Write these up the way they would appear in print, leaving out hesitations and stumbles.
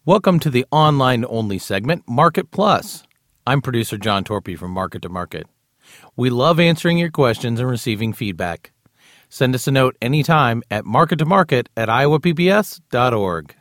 Welcome to the online-only segment, Market Plus. I'm producer John Torpy from Market to Market. We love answering your questions and receiving feedback. Send us a note anytime at markettomarket@iowapbs.org.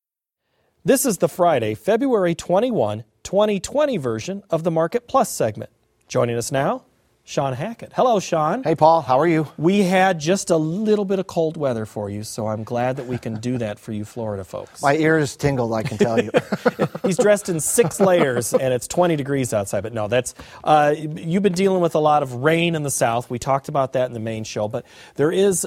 This is the Friday, February 21, 2020 version of the Market Plus segment. Joining us now, Sean Hackett. Hello, Sean. Hey, Paul. How are you? We had just a little bit of cold weather for you, so I'm glad that we can do that for you Florida folks. My ears tingled, I can tell you. He's dressed in 6 layers, and it's 20 degrees outside. But no, that's you've been dealing with a lot of rain in the south. We talked about that in the main show. But there is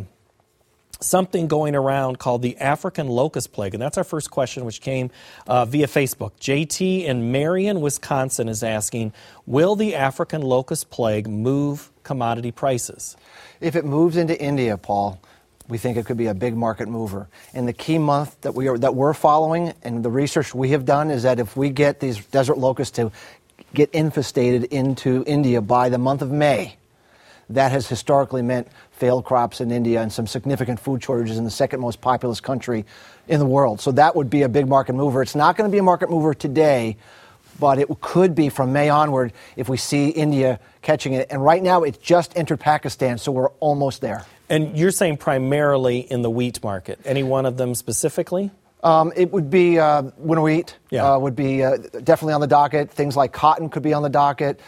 something going around called the African locust plague, and that's our first question, which came via Facebook. JT in Marion, Wisconsin is asking, will the African locust plague move commodity prices? If it moves into India, Paul, we think it could be a big market mover. And the key month that we're following, and the research we have done, is that if we get these desert locusts to get infestated into India by the month of May, that has historically meant failed crops in India and some significant food shortages in the second most populous country in the world. So that would be a big market mover. It's not going to be a market mover today, but it could be from May onward if we see India catching it. And right now it just entered Pakistan, so we're almost there. And you're saying primarily in the wheat market. Any one of them specifically? It would be winter wheat would be definitely on the docket. Things like cotton could be on the docket.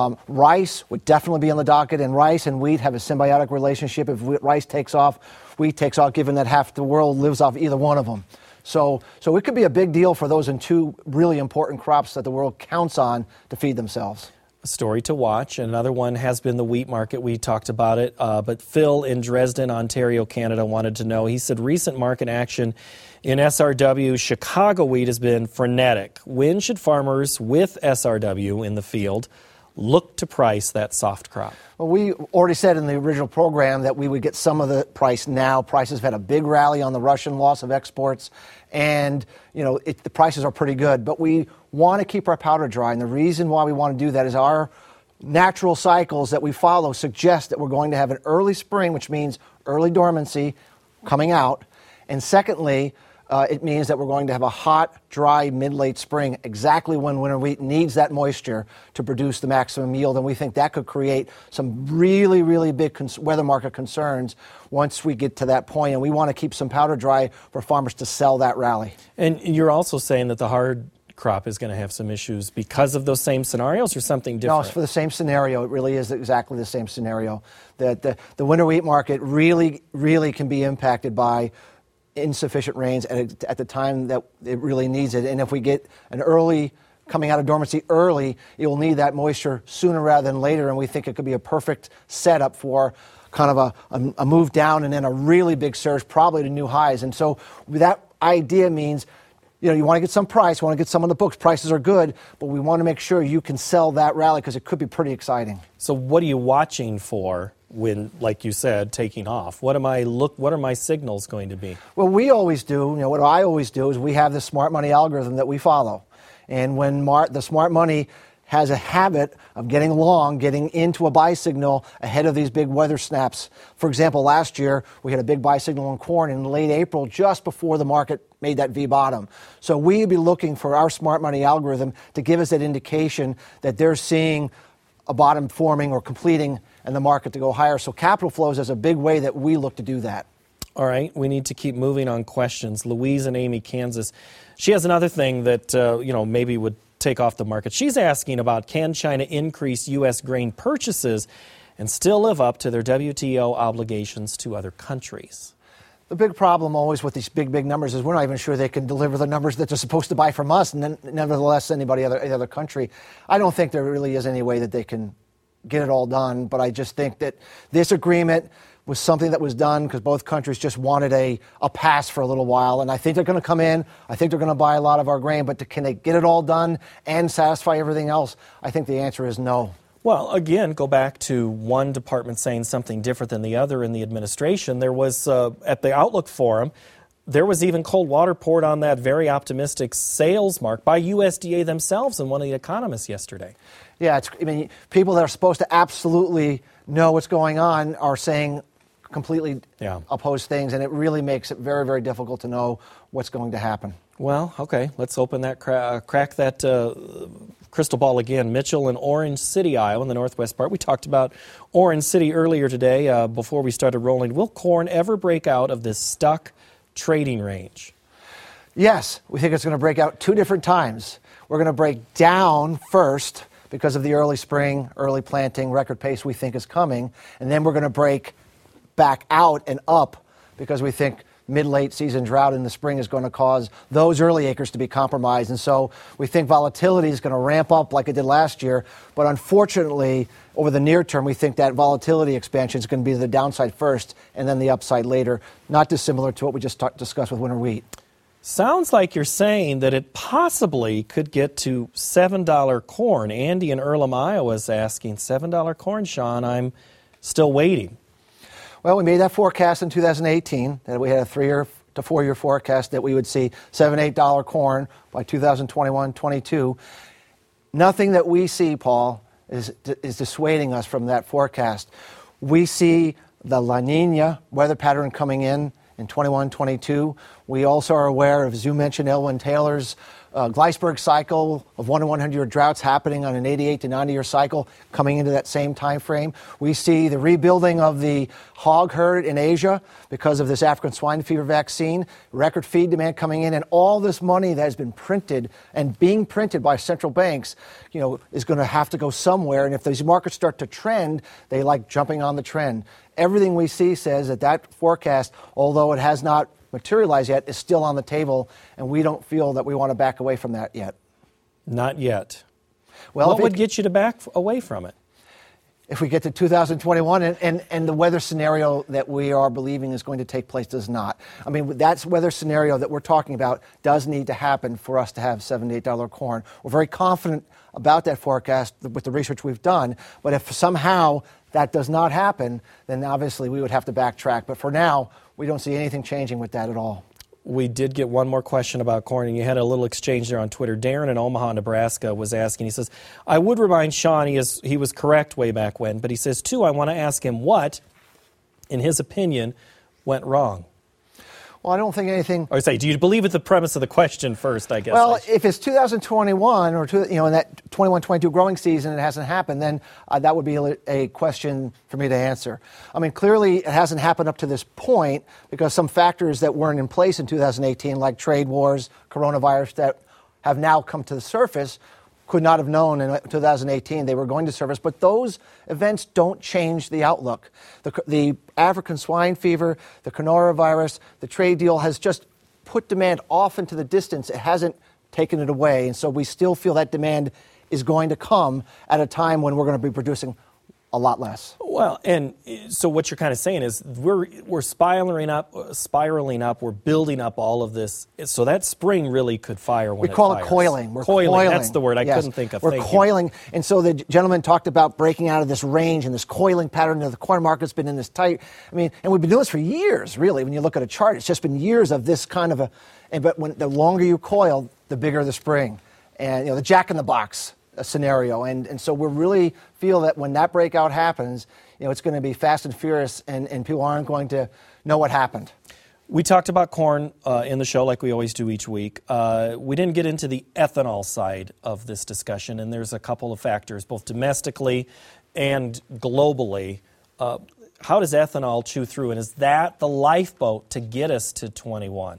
Rice would definitely be on the docket. And rice and wheat have a symbiotic relationship. If rice takes off, wheat takes off, given that half the world lives off either one of them. So it could be a big deal for those in two really important crops that the world counts on to feed themselves. A story to watch. Another one has been the wheat market. We talked about it. But Phil in Dresden, Ontario, Canada wanted to know. He said recent market action in SRW Chicago wheat has been frenetic. When should farmers with SRW in the field look to price that soft crop? Well, we already said in the original program that we would get some of the price now. Prices have had a big rally on the Russian loss of exports, and the prices are pretty good. But we want to keep our powder dry, and the reason why we want to do that is our natural cycles that we follow suggest that we're going to have an early spring, which means early dormancy coming out, and secondly, it means that we're going to have a hot, dry, mid-late spring, exactly when winter wheat needs that moisture to produce the maximum yield. And we think that could create some really, really big weather market concerns once we get to that point. And we want to keep some powder dry for farmers to sell that rally. And you're also saying that the hard crop is going to have some issues because of those same scenarios, or something different? No, it's for the same scenario. It really is exactly the same scenario. That the winter wheat market really, really can be impacted by insufficient rains at the time that it really needs it. And if we get an early coming out of dormancy early, it will need that moisture sooner rather than later. And we think it could be a perfect setup for kind of a move down and then a really big surge, probably to new highs. And so that idea means, you want to get some price, you want to get some on the books. Prices are good, but we want to make sure you can sell that rally because it could be pretty exciting. So what are you watching for when, like you said, taking off? What are my signals going to be? Well, we always do. What I always do is we have this smart money algorithm that we follow. And when the smart money has a habit of getting into a buy signal ahead of these big weather snaps. For example, last year we had a big buy signal on corn in late April, just before the market made that V bottom. So we'd be looking for our smart money algorithm to give us that indication that they're seeing a bottom forming or completing and the market to go higher. So capital flows is a big way that we look to do that. All right, we need to keep moving on questions. Louise and Amy, Kansas. She has another thing that, maybe would take off the market. She's asking about, can China increase U.S. grain purchases and still live up to their WTO obligations to other countries? The big problem always with these big numbers is we're not even sure they can deliver the numbers that they're supposed to buy from us, and then nevertheless any other country. I don't think there really is any way that they can get it all done, but I just think that this agreement was something that was done because both countries just wanted a pass for a little while, and I think they're going to come in. I think they're going to buy a lot of our grain, but can they get it all done and satisfy everything else? I think the answer is no. Well, again, go back to one department saying something different than the other in the administration. There was, at the Outlook Forum, there was even cold water poured on that very optimistic sales mark by USDA themselves and one of the economists yesterday. Yeah, people that are supposed to absolutely know what's going on are saying completely opposed things, and it really makes it very, very difficult to know what's going to happen. Well, okay, let's open that, crack that crystal ball again. Mitchell in Orange City, Iowa, in the northwest part. We talked about Orange City earlier today before we started rolling. Will corn ever break out of this stuck trading range? Yes, we think it's going to break out 2 different times. We're going to break down first because of the early spring, early planting, record pace we think is coming, and then we're going to break back out and up because we think mid-late season drought in the spring is going to cause those early acres to be compromised. And so we think volatility is going to ramp up like it did last year. But unfortunately, over the near term, we think that volatility expansion is going to be the downside first and then the upside later, not dissimilar to what we just discussed with winter wheat. Sounds like you're saying that it possibly could get to $7 corn. Andy in Earlham, Iowa is asking, $7 corn, Sean, I'm still waiting. Well, we made that forecast in 2018, that we had a 3 to 4 year forecast that we would see $7, $8 corn by 2021-22. Nothing that we see, Paul, is dissuading us from that forecast. We see the La Nina weather pattern coming in 21-22. We also are aware of, as you mentioned, Elwyn Taylor's Gleisberg cycle of 1 to 100 year droughts happening on an 88 to 90 year cycle coming into that same time frame. We see the rebuilding of the hog herd in Asia because of this African swine fever vaccine, record feed demand coming in, and all this money that has been printed and being printed by central banks, is going to have to go somewhere. And if these markets start to trend, they like jumping on the trend. Everything we see says that forecast, although it has not materialized yet, is still on the table, and we don't feel that we want to back away from that yet. Not yet. Well, what would get you to back away from it? If we get to 2021 and the weather scenario that we are believing is going to take place does not. I mean, that weather scenario that we're talking about does need to happen for us to have $7 to $8 corn. We're very confident about that forecast with the research we've done, but if somehow that does not happen, then obviously we would have to backtrack. But for now, we don't see anything changing with that at all. We did get one more question about corn, and you had a little exchange there on Twitter. Darren in Omaha, Nebraska was asking, he says, I would remind Sean he was correct way back when, but he says, too, I want to ask him what, in his opinion, went wrong. Well, I don't think anything... Or say, do you believe with the premise of the question first, I guess? Well, if it's 2021 or in that 21-22 growing season it hasn't happened, then that would be a question for me to answer. I mean, clearly it hasn't happened up to this point because some factors that weren't in place in 2018, like trade wars, coronavirus, that have now come to the surface, could not have known in 2018 they were going to surface. But those events don't change the outlook. The African swine fever, the coronavirus, the trade deal has just put demand off into the distance. It hasn't taken it away. And so we still feel that demand is going to come at a time when we're going to be producing a lot less. Well, and so what you're kind of saying is we're spiraling up, we're building up all of this. So that spring really could fire when we call it fires. It coiling. We're coiling. That's the word I couldn't think of. We're coiling. And so the gentleman talked about breaking out of this range and this coiling pattern. The corn market's been in this tight. I mean, and we've been doing this for years, really. When you look at a chart, it's just been years of this kind of but the longer you coil, the bigger the spring. And, the jack-in-the-box scenario. And so we really feel that when that breakout happens, it's going to be fast and furious and people aren't going to know what happened. We talked about corn in the show like we always do each week. We didn't get into the ethanol side of this discussion, and there's a couple of factors, both domestically and globally. How does ethanol chew through, and is that the lifeboat to get us to 21?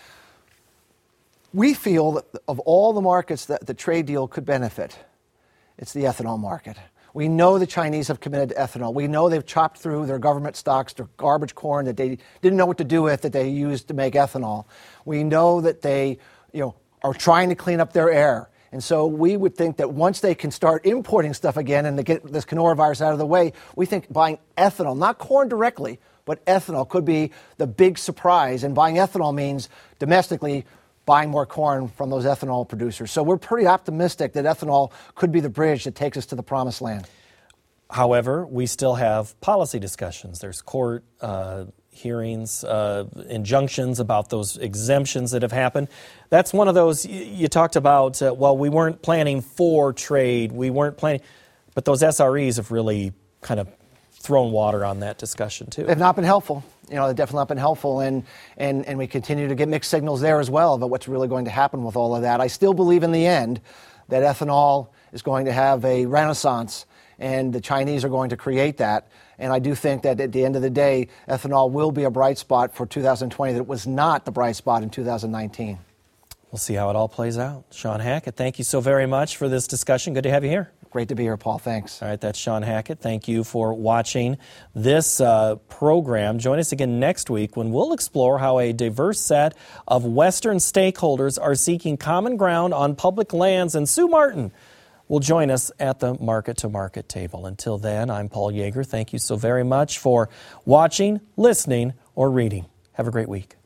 We feel that of all the markets that the trade deal could benefit, it's the ethanol market. We know the Chinese have committed to ethanol. We know they've chopped through their government stocks, their garbage corn that they didn't know what to do with that they used to make ethanol. We know that they, are trying to clean up their air. And so we would think that once they can start importing stuff again and to get this coronavirus out of the way, we think buying ethanol, not corn directly, but ethanol could be the big surprise. And buying ethanol means domestically buying more corn from those ethanol producers. So we're pretty optimistic that ethanol could be the bridge that takes us to the promised land. However, we still have policy discussions. There's court hearings, injunctions about those exemptions that have happened. That's one of those you talked about, we weren't planning for trade. We weren't planning, but those SREs have really kind of thrown water on that discussion too. They've not been helpful. They've definitely not been helpful, and we continue to get mixed signals there as well about what's really going to happen with all of that. I still believe in the end that ethanol is going to have a renaissance, and the Chinese are going to create that. And I do think that at the end of the day, ethanol will be a bright spot for 2020 that was not the bright spot in 2019. We'll see how it all plays out. Shawn Hackett, thank you so very much for this discussion. Good to have you here. Great to be here, Paul. Thanks. All right, that's Shawn Hackett. Thank you for watching this program. Join us again next week when we'll explore how a diverse set of Western stakeholders are seeking common ground on public lands. And Sue Martin will join us at the Market to Market table. Until then, I'm Paul Yeager. Thank you so very much for watching, listening, or reading. Have a great week.